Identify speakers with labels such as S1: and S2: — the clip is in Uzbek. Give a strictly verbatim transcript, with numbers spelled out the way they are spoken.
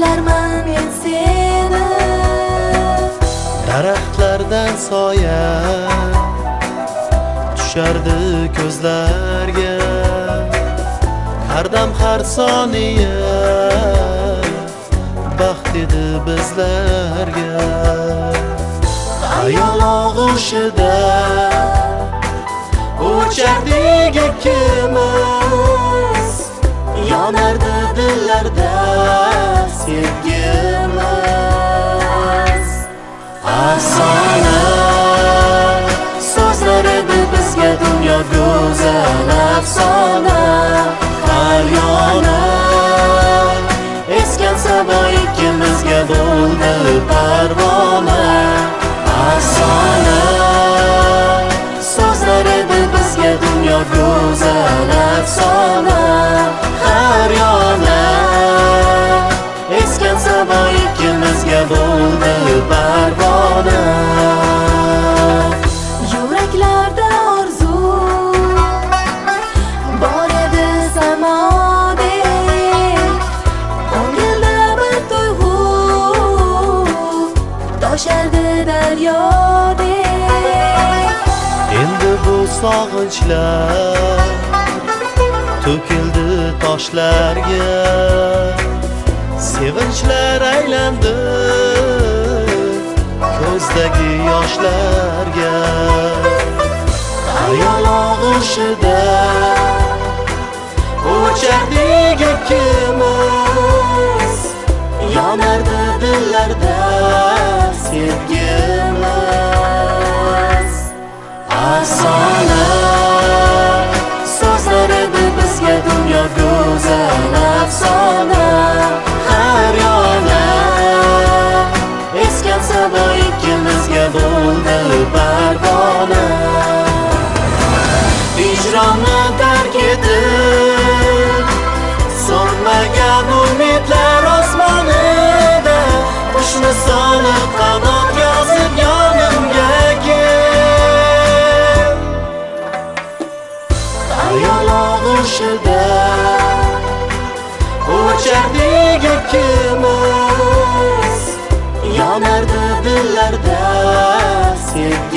S1: eslarman men seni.
S2: Daraxtlardan soya tushardi ko'zlarga, har dam har soniya baxt edi bizlarga. Xayol og'ushida uchardik ikkimiz, yonardi dillarda sevgimiz. Afsona so'zlar edi bizga dunyo go'zal afsona. Har yoni esgan sabo ikkimizga bo'ldi parvona. Afsona so'zlar edi bizga dunyo go'zal afsona. Har yoni esgan sabo ikkimizga bo'ldi parvona.
S1: Yuraklarda orzu bor edi samodek, ko'ngilda bir tuyg'u toshardi daryodek.
S2: Endi bu sog'inchlar to'kildi toshlarga, sevinchlar aylandi ko'zdagi yoshlarga. Xayol og'ushida uchardik ikkimiz, yonardi dillarda sevgimiz. Afsona so'zlar edi bizga dunyo go'zal afsona. Har yoni esgan sabo ikkimizga bo'ldi parvona. Hijronni tark etib so'nmagan umidlar osmonida, qushni solib qanot yozib yonimga kel. Xayol og'ushida uchardik ikkimiz, yonardi dillarda sevgi.